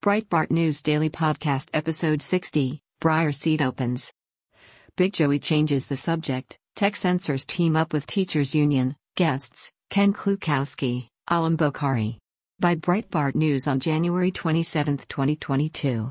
Breitbart News Daily Podcast Episode 60, Breyer Seat Opens. Big Joey changes the subject, tech censors team up with Teachers Union, guests, Ken Klukowski, Alim Bokhari. By Breitbart News on January 27, 2022.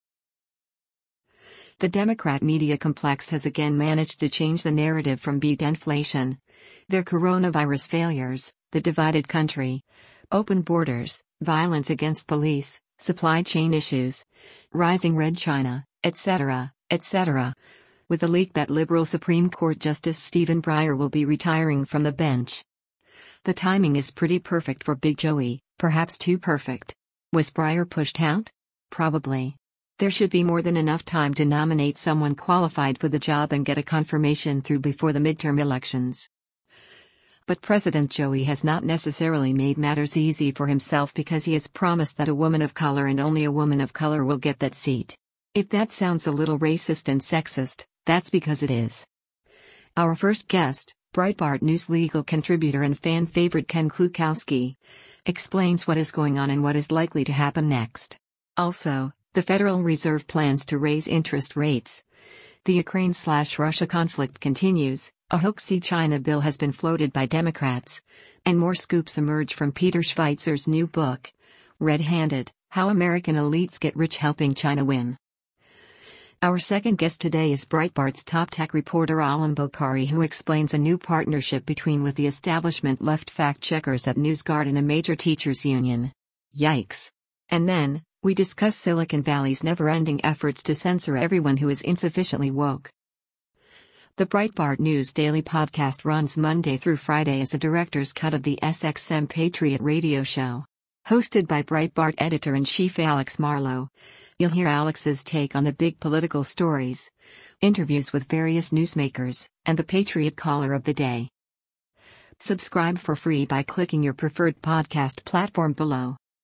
The Democrat media complex has again managed to change the narrative from beat inflation, their coronavirus failures, the divided country, open borders, violence against police, supply chain issues, rising red China, etc., with a leak that liberal Supreme Court Justice Stephen Breyer will be retiring from the bench. The timing is pretty perfect for Big Joey, perhaps too perfect. Was Breyer pushed out? Probably. There should be more than enough time to nominate someone qualified for the job and get a confirmation through before the midterm elections. But President Joey has not necessarily made matters easy for himself because he has promised that a woman of color and only a woman of color will get that seat. If that sounds a little racist and sexist, that's because it is. Our first guest, Breitbart News legal contributor and fan favorite Ken Klukowski, explains what is going on and what is likely to happen next. Also, the Federal Reserve plans to raise interest rates. The Ukraine/Russia conflict continues, a Hoaxy-China bill has been floated by Democrats, and more scoops emerge from Peter Schweizer's new book, Red-Handed, How American Elites Get Rich Helping China Win. Our second guest today is Breitbart's top tech reporter Alim Bokhari, who explains a new partnership between with the establishment left fact-checkers at NewsGuard and a major teachers union. Yikes. And then, we discuss Silicon Valley's never-ending efforts to censor everyone who is insufficiently woke. The Breitbart News Daily Podcast runs Monday through Friday as a director's cut of the SXM Patriot radio show. Hosted by Breitbart editor-in-chief Alex Marlow, you'll hear Alex's take on the big political stories, interviews with various newsmakers, and the Patriot Caller of the Day. Subscribe for free by clicking your preferred podcast platform below.